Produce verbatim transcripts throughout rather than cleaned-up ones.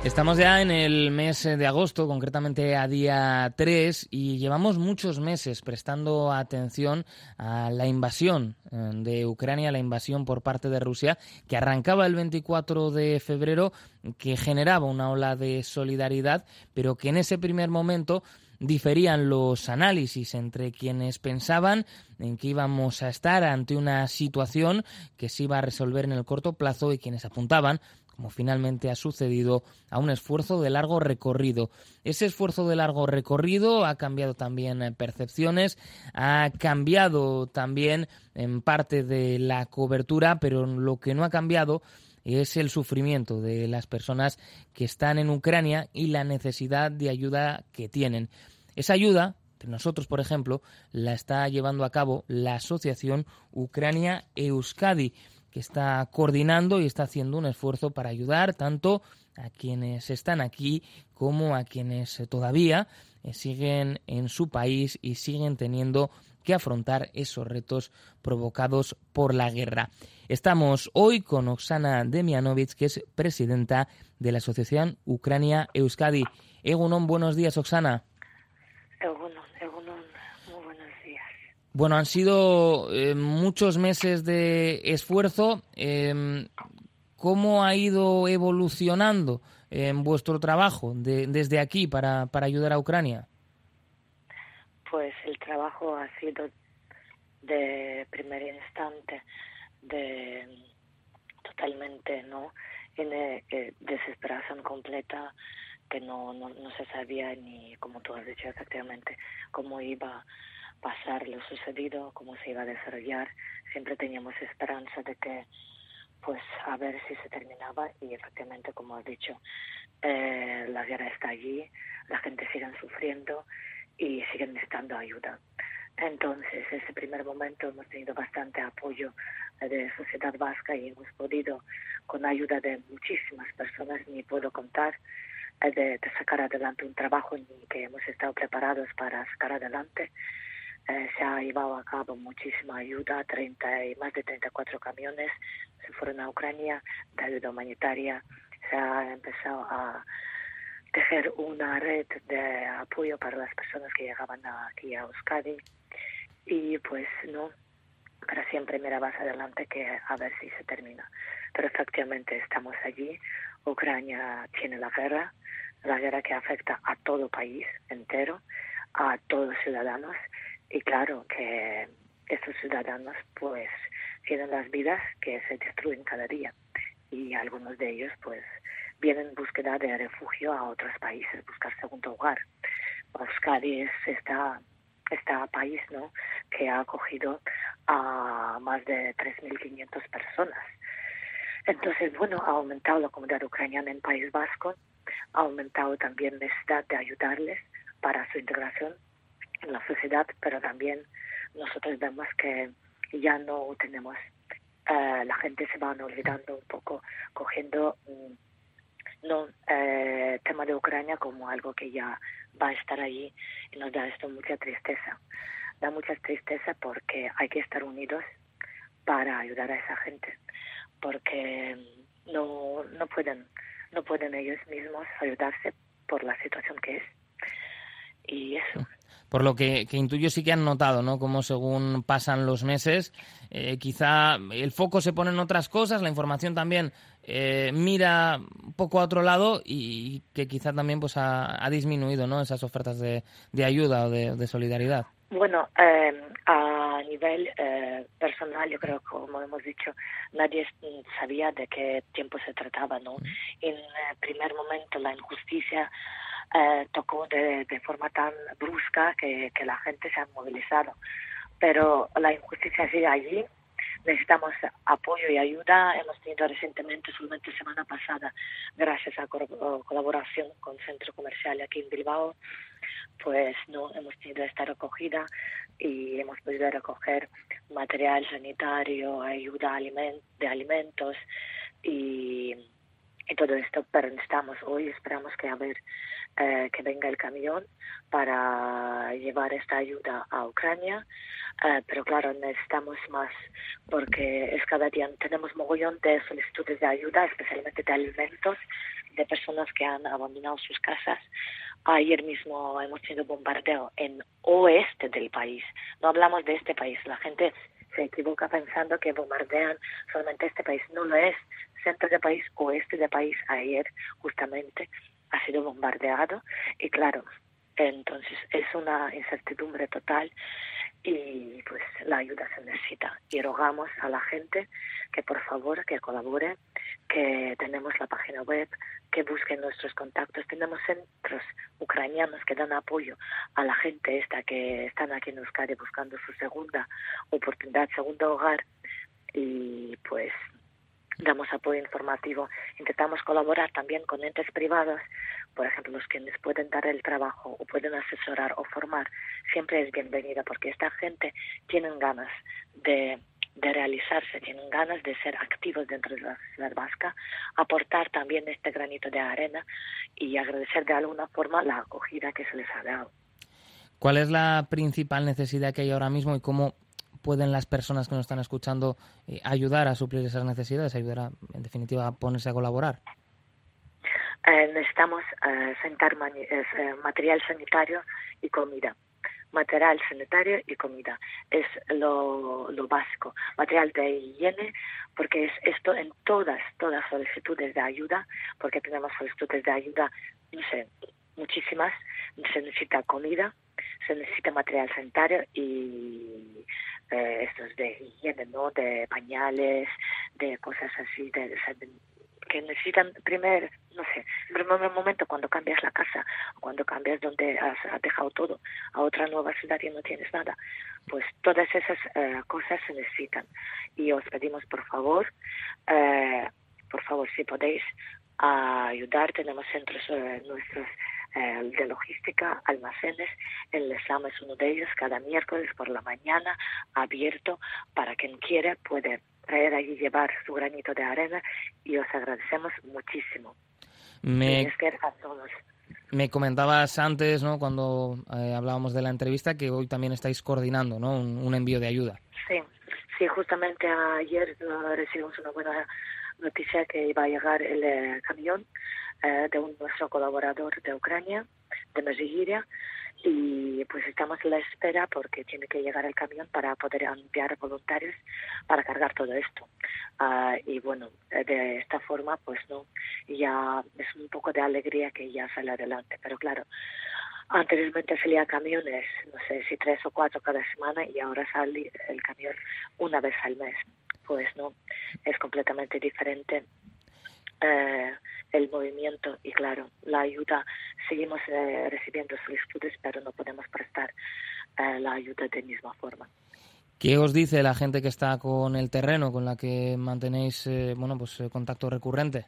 Estamos ya en el mes de agosto, concretamente a día tres, y llevamos muchos meses prestando atención a la invasión de Ucrania, la invasión por parte de Rusia, que arrancaba el veinticuatro de febrero, que generaba una ola de solidaridad, pero que en ese primer momento diferían los análisis entre quienes pensaban en que íbamos a estar ante una situación que se iba a resolver en el corto plazo y quienes apuntaban, como finalmente ha sucedido, a un esfuerzo de largo recorrido. Ese esfuerzo de largo recorrido ha cambiado también percepciones, ha cambiado también en parte de la cobertura, pero lo que no ha cambiado es el sufrimiento de las personas que están en Ucrania y la necesidad de ayuda que tienen. Esa ayuda, nosotros, por ejemplo, la está llevando a cabo la Asociación Ucrania Euskadi, que está coordinando y está haciendo un esfuerzo para ayudar tanto a quienes están aquí como a quienes todavía siguen en su país y siguen teniendo que afrontar esos retos provocados por la guerra. Estamos hoy con Oksana Demianovic, que es presidenta de la Asociación Ucrania Euskadi. Egunon, buenos días, Oksana. Egunon, Egunon, muy buenos días. Bueno, han sido eh, muchos meses de esfuerzo. Eh, ¿Cómo ha ido evolucionando en eh, vuestro trabajo de, desde aquí para, para ayudar a Ucrania? Pues el trabajo ha sido de primer instante, de totalmente, ¿no? En eh, desesperación completa, que no, no, no se sabía ni, como tú has dicho efectivamente, cómo iba a pasar lo sucedido, cómo se iba a desarrollar. Siempre teníamos esperanza de que, pues, a ver si se terminaba, y efectivamente, como has dicho, eh, la guerra está allí, la gente sigue sufriendo y siguen necesitando ayuda. Entonces, ese primer momento hemos tenido bastante apoyo de sociedad vasca y hemos podido, con ayuda de muchísimas personas, ni puedo contar, de, de sacar adelante un trabajo en que hemos estado preparados para sacar adelante. Eh, se ha llevado a cabo muchísima ayuda, treinta y más de treinta y cuatro camiones se fueron a Ucrania de ayuda humanitaria. Se ha empezado a tejer una red de apoyo para las personas que llegaban aquí a Euskadi, y pues no, para siempre mirabas adelante que a ver si se termina. Pero efectivamente estamos allí. Ucrania tiene la guerra, la guerra que afecta a todo país entero, a todos los ciudadanos, y claro que estos ciudadanos pues tienen las vidas que se destruyen cada día, y algunos de ellos pues vienen en búsqueda de refugio a otros países, buscar segundo hogar. Euskadi es esta, esta país, ¿no?, que ha acogido a más de tres mil quinientas personas. Entonces, bueno, ha aumentado la comunidad ucraniana en País Vasco, ha aumentado también la necesidad de ayudarles para su integración en la sociedad, pero también nosotros vemos que ya no tenemos, eh, la gente se van olvidando un poco, cogiendo mm, no eh, tema de Ucrania como algo que ya va a estar allí, y nos da esto mucha tristeza. Da mucha tristeza porque hay que estar unidos para ayudar a esa gente, porque no no pueden no pueden ellos mismos ayudarse por la situación que es, y eso. Por lo que, que intuyo, sí que han notado, ¿no?, cómo según pasan los meses, eh, quizá el foco se pone en otras cosas, la información también eh, mira un poco a otro lado, y que quizá también pues ha, ha disminuido, ¿no?, esas ofertas de, de ayuda o de, de solidaridad. Bueno, eh, a nivel eh, personal, yo creo, como hemos dicho, nadie sabía de qué tiempo se trataba, ¿no? En el primer momento la injusticia eh, tocó de, de forma tan brusca que, que la gente se ha movilizado, pero la injusticia sigue allí. Necesitamos apoyo y ayuda. Hemos tenido recientemente, solamente semana pasada, gracias a co- colaboración con Centro Comercial aquí en Bilbao, pues no hemos tenido esta recogida y hemos podido recoger material sanitario, ayuda aliment- de alimentos y, y todo esto. Pero necesitamos hoy, esperamos que a ver eh, que venga el camión para llevar esta ayuda a Ucrania, eh, pero claro, necesitamos más porque es cada día, tenemos mogollón de solicitudes de ayuda, especialmente de alimentos, de personas que han abandonado sus casas. Ayer mismo hemos tenido bombardeo en oeste del país, no hablamos de este país, la gente se equivoca pensando que bombardean solamente este país, no lo es, centro del país, oeste del país, ayer justamente ha sido bombardeado y claro, entonces es una incertidumbre total y pues la ayuda se necesita y rogamos a la gente que por favor que colabore, que tenemos la página web, que busquen nuestros contactos, tenemos centros ucranianos que dan apoyo a la gente esta que están aquí en Euskadi buscando su segunda oportunidad, segundo hogar y pues damos apoyo informativo, intentamos colaborar también con entes privados, por ejemplo, los que nos pueden dar el trabajo o pueden asesorar o formar, siempre es bienvenida porque esta gente tienen ganas de, de realizarse, tienen ganas de ser activos dentro de la sociedad vasca, aportar también este granito de arena y agradecer de alguna forma la acogida que se les ha dado. ¿Cuál es la principal necesidad que hay ahora mismo y cómo pueden las personas que nos están escuchando eh, ayudar a suplir esas necesidades, ayudar a, en definitiva, a ponerse a colaborar? Eh, necesitamos eh, sentar mani- eh, material sanitario y comida. Material sanitario y comida es lo, lo básico. Material de higiene, porque es esto en todas, todas solicitudes de ayuda, porque tenemos solicitudes de ayuda, no sé, muchísimas. Se necesita comida, se necesita material sanitario y eh, estos de higiene, ¿no? De pañales, de cosas así, de, de que necesitan primer, no sé, en primer momento cuando cambias la casa o cuando cambias donde has, has dejado todo a otra nueva ciudad y no tienes nada, pues todas esas eh, cosas se necesitan y os pedimos por favor, eh, por favor si podéis a ayudar, tenemos centros eh, nuestros eh, de logística, almacenes, el Lesama es uno de ellos, cada miércoles por la mañana abierto para quien quiera puede traer allí, llevar su granito de arena y os agradecemos muchísimo. Me, y es que a todos. Me comentabas antes, ¿no? Cuando eh, hablábamos de la entrevista, que hoy también estáis coordinando, ¿no? Un, un envío de ayuda. Sí, sí, justamente ayer uh, recibimos una buena noticia que iba a llegar el eh, camión eh, de un nuestro colaborador de Ucrania, de Medjugorje, y pues estamos a la espera porque tiene que llegar el camión para poder enviar voluntarios para cargar todo esto. Uh, y bueno, de esta forma pues no, ya es un poco de alegría que ya sale adelante, pero claro, anteriormente salía camiones, no sé si tres o cuatro cada semana y ahora sale el camión una vez al mes. Pues no, es completamente diferente eh, el movimiento y claro, la ayuda, seguimos eh, recibiendo solicitudes pero no podemos prestar eh, la ayuda de misma forma. ¿Qué os dice la gente que está con el terreno, con la que mantenéis eh, bueno, pues contacto recurrente?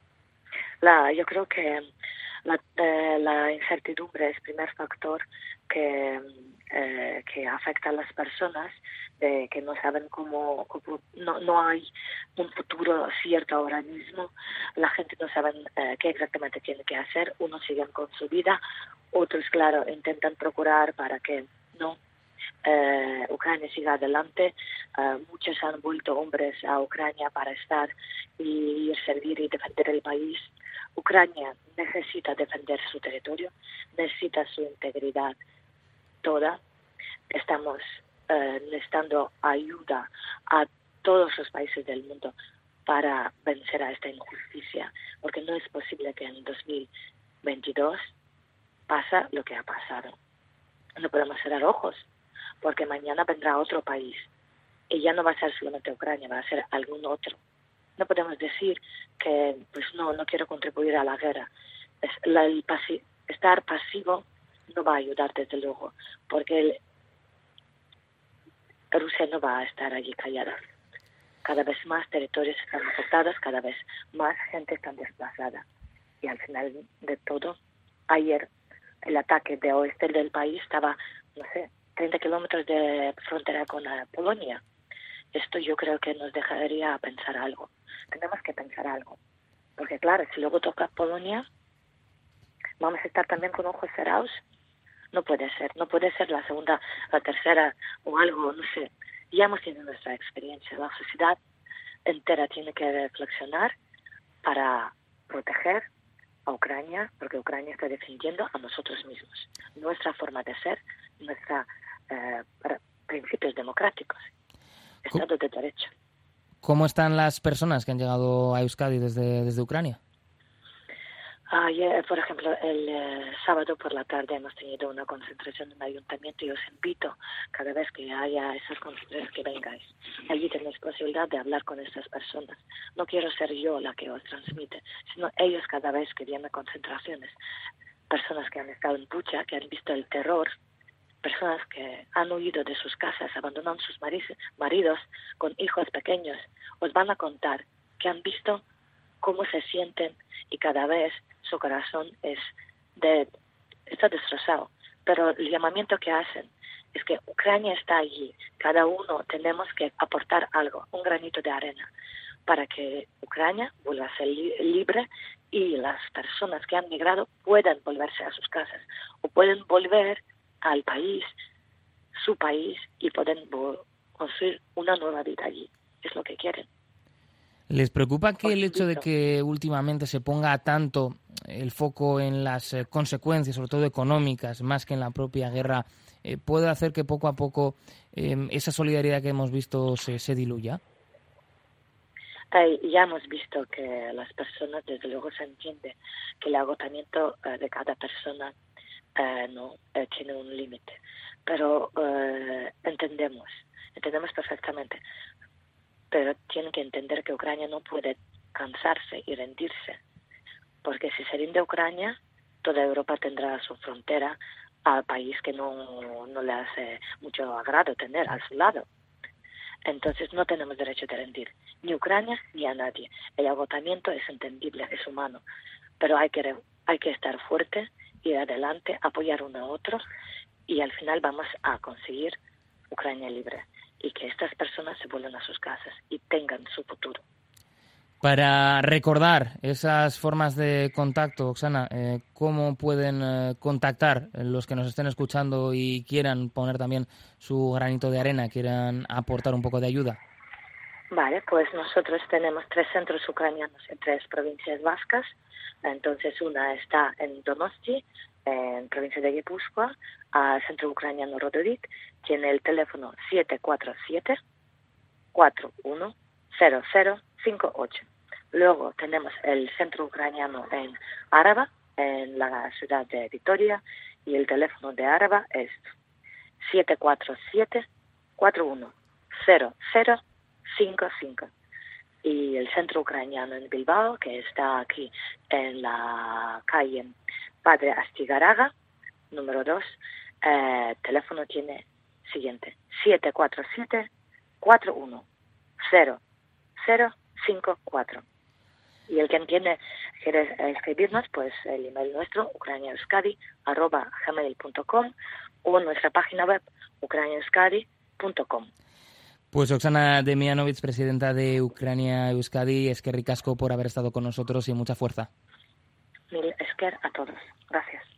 La, yo creo que la, eh, la incertidumbre es el primer factor que, eh, que afecta a las personas, de que no saben cómo, cómo no, no hay un futuro cierto ahora mismo, la gente no sabe eh, qué exactamente tiene que hacer, unos siguen con su vida, otros, claro, intentan procurar para que no Eh, Ucrania siga adelante. Uh, muchos han vuelto hombres a Ucrania para estar y servir y defender el país. Ucrania necesita defender su territorio, necesita su integridad toda. Estamos uh, necesitando ayuda a todos los países del mundo para vencer a esta injusticia, porque no es posible que en dos mil veintidós pasa lo que ha pasado. No podemos cerrar ojos, porque mañana vendrá otro país y ya no va a ser solamente Ucrania, va a ser algún otro. No podemos decir que pues no, no quiero contribuir a la guerra. Es, la, el pasi- estar pasivo no va a ayudar desde luego, porque el, Rusia no va a estar allí callada. Cada vez más territorios están afectados, cada vez más gente está desplazada. Y al final de todo, ayer el ataque de oeste del país estaba, no sé, treinta kilómetros de frontera con uh, Polonia. Esto yo creo que nos dejaría pensar algo. Tenemos que pensar algo. Porque claro, si luego toca Polonia, ¿Vamos a estar también con ojos cerrados? No puede ser, no puede ser la segunda, la tercera o algo, no sé. Ya hemos tenido nuestra experiencia. La sociedad entera tiene que reflexionar para proteger a Ucrania, porque Ucrania está defendiendo a nosotros mismos. Nuestra forma de ser, nuestros eh, principios democráticos, Estado de Derecho. ¿Cómo están las personas que han llegado a Euskadi desde, desde Ucrania? Ayer, por ejemplo, el eh, sábado por la tarde hemos tenido una concentración en el ayuntamiento y os invito cada vez que haya esas concentraciones que vengáis. Allí tenéis posibilidad de hablar con estas personas. No quiero ser yo la que os transmite, sino ellos cada vez que vienen concentraciones. Personas que han estado en Bucha, que han visto el terror, personas que han huido de sus casas, abandonan sus maridos con hijos pequeños, os van a contar que han visto cómo se sienten y cada vez su corazón es de, está destrozado. Pero el llamamiento que hacen es que Ucrania está allí. Cada uno tenemos que aportar algo, un granito de arena, para que Ucrania vuelva a ser li- libre y las personas que han migrado puedan volverse a sus casas o pueden volver al país, su país, y pueden vo- construir una nueva vida allí. Es lo que quieren. ¿Les preocupa que el hecho de que últimamente se ponga tanto el foco en las eh, consecuencias, sobre todo económicas, más que en la propia guerra, eh, puede hacer que poco a poco eh, esa solidaridad que hemos visto se, se diluya? Eh, ya hemos visto que las personas, desde luego se entiende que el agotamiento eh, de cada persona eh, no eh, tiene un límite, pero eh, entendemos, entendemos perfectamente. Pero tienen que entender que Ucrania no puede cansarse y rendirse, porque si se rinde Ucrania, toda Europa tendrá su frontera al país que no, no le hace mucho agrado tener a su lado. Entonces no tenemos derecho de rendir, ni Ucrania ni a nadie. El agotamiento es entendible, es humano, pero hay que, hay que estar fuerte, ir adelante, apoyar uno a otro, y al final vamos a conseguir Ucrania libre y que estas personas se vuelvan a sus casas y tengan su futuro. Para recordar esas formas de contacto, Oksana, eh, ¿cómo pueden eh, contactar los que nos estén escuchando y quieran poner también su granito de arena, quieran aportar un poco de ayuda? Vale, pues nosotros tenemos tres centros ucranianos en tres provincias vascas. Entonces una está en Donosti, en provincia de Guipúzcoa, al Centro Ucraniano Rodoric. Tiene el teléfono siete cuatro siete, cuatro uno cero cero cinco ocho. Luego tenemos el Centro Ucraniano en Áraba, en la ciudad de Vitoria, y el teléfono de Áraba es siete cuatro siete, cuatro uno cero cero cinco cinco. Y el Centro Ucraniano en Bilbao, que está aquí en la calle Padre Astigaraga, número dos, eh, teléfono tiene siguiente, siete cuatro siete, cuatro uno cero cero cinco cuatro. Y el que entiende, quiere escribirnos, pues el email nuestro, ucraniaeuskadi arroba gmail punto com, o nuestra página web, ucraniaeuskadi punto com. Pues Oksana Demianovic, presidenta de Ucrania Euskadi, eskerrik asko por haber estado con nosotros y mucha fuerza. Mil esker a todos. Gracias.